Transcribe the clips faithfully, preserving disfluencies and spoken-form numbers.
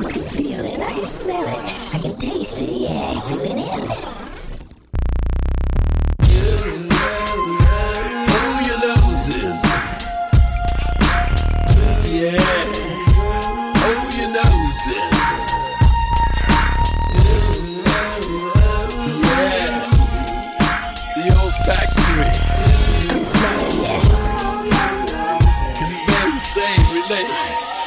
can feel it, I can smell it, I can taste it, yeah, you can inhale it. Oh, your noses. Yeah. Oh, your noses. Yeah. The old factory. I'm smelling it. Convey, say, relate.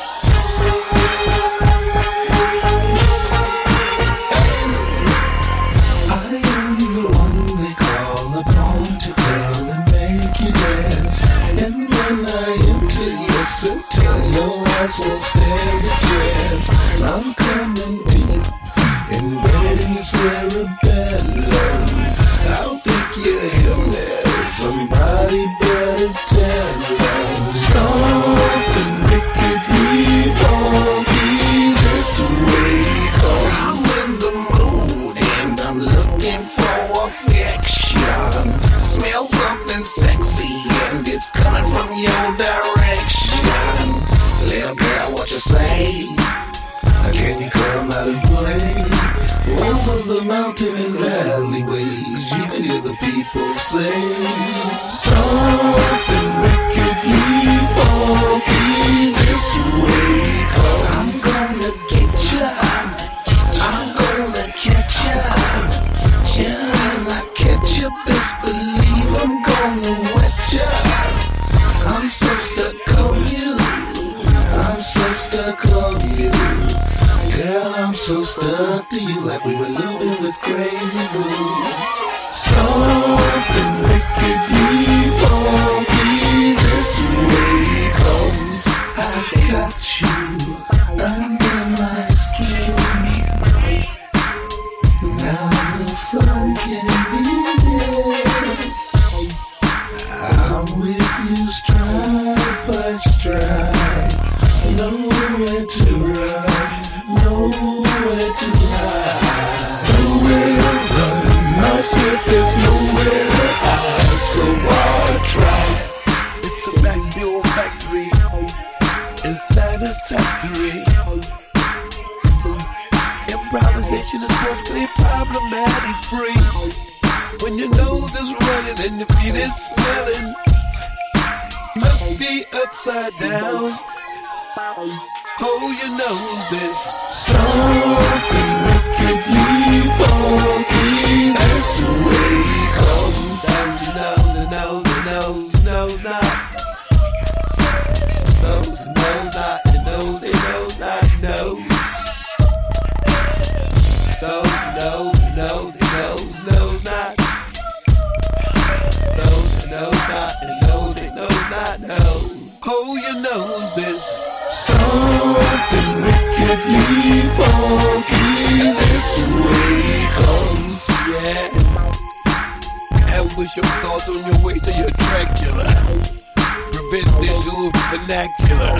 Your eyes won't stand a chance. I'm coming deep, embedded in your cerebellum. I don't think you're him. Somebody better tell them. Something wickedly funky, that's the way it comes. I'm in the mood and I'm looking for affection. Smell something sexy and it's coming from your direction. Little girl, what you say? Can you come out and play? Over the mountain and valley ways, you can hear the people say something wickedly funky, this way it comes. I'm gonna get ya, I'm gonna catch ya. Yeah, when I catch ya, best believe I'm gonna wet ya. I'm so stuck on you, I'm so stuck on you. Girl, I'm so stuck to you, like we were looping with crazy glue. Something wickedly funky, this way it comes. I got you under my skin. Now the fun can begin. I'm with you stride by stride. Nowhere to run, nowhere to hide. Nowhere to run, I said there's nowhere to hide. So I try. It's a back, the old factory. Unsatisfactory. Improvisation is mostly problematic free. When your nose is running and your feet is smelling, must be upside down. Hold your noses. Something wickedly funky, that's the way it comes. Don't you know, no, no, no, not. No, no, not, no, they know not, no. No, no, no, they know, no, not. No, no, not, no, they know not, no. Hold your noses. Something wickedly funky, this way it comes. Yeah. And wish your thoughts on your way to your Dracula. Prevent this old vernacular.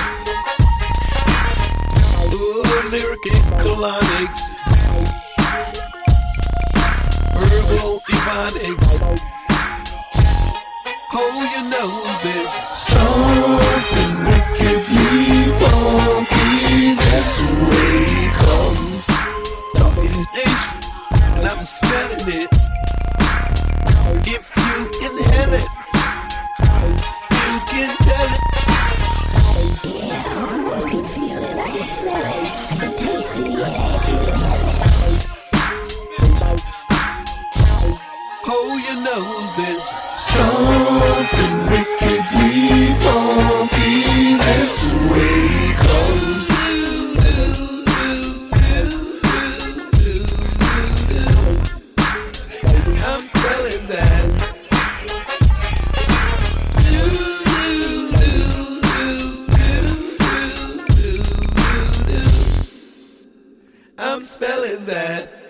Ooh, lyric and colonics. Herbal ebonics. Hold your noses. Something wickedly funky, that's the way it comes. Domination, and I'm smelling it. If you inhale it, you can tell it. Yeah, I can feel it, I can smell it, I can taste it, yeah, you can inhale it. Hold your noses. Something wickedly funky, that's the way it comes. I'm smelling that. I'm smelling that.